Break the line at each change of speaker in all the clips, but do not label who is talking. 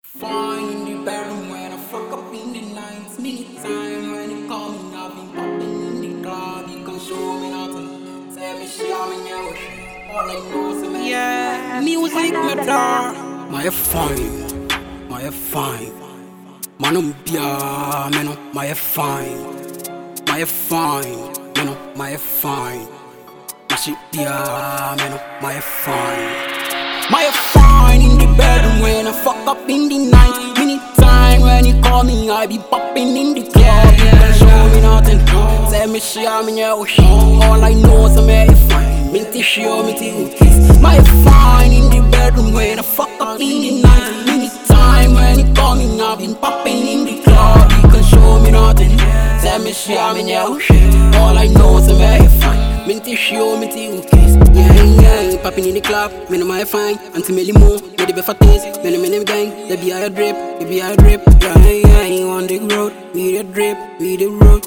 Fine in the bedroom when I fuck up in the night. Many time when you call me, I've been popping in the club. You can show me nothing. Say me show me your shit. All I know is me. Yeah, music matter. My fine. Manum dia, meno, my fine. My fine, meno, my fine. Mashit dia, meno, my fine. My fine in the bedroom when I fuck up in the night. Many time when you call me, I be popping in the club. You can show me nothing. Say me show me your shit. All I know is I'm fine. Minty show me to kiss. My fine in the bedroom when I fuck up in the night. Many time when you call me, I be popping in the club. You can show me nothing. Say me show me your shit. All I know is I'm fine. Minty show me to kiss. Yeah, popping in the club, me no my fine. Until me limo, me the better taste. Me no gang, they be a drip, they be a drip. Yeah, on the road, we the drip, we the road.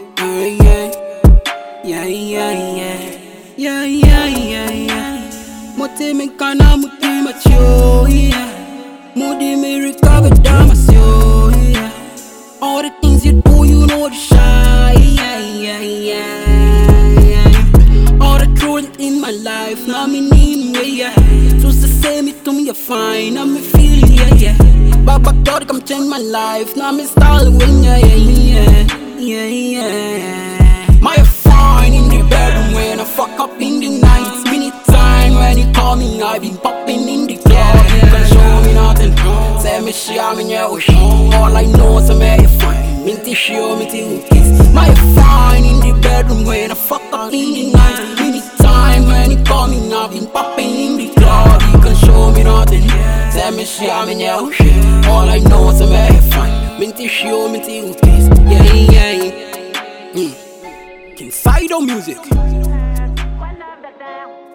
Yeah. Mote me kana muti macho, yeah. Modi me recover damasyo, yeah. All the things you do, you know the shy, yeah. All the truth in my life, now me need me, yeah. So say me to me, you're fine, now me feel, yeah. Baba God come change my life, now me style win, yeah. My fine in the bedroom when I fuck up in the night. Many time when you call me, I been popping in the club. You can show me nothing, say me show me your shit. All I know is I'm fine, minty show me to kiss. My fine in the bedroom when I fuck up in the night. Many time when you call me, I been popping in the club. You can show me nothing, say me show me your shit. All I know is I'm fine, minty show me to kiss. Yeah. King Sido music.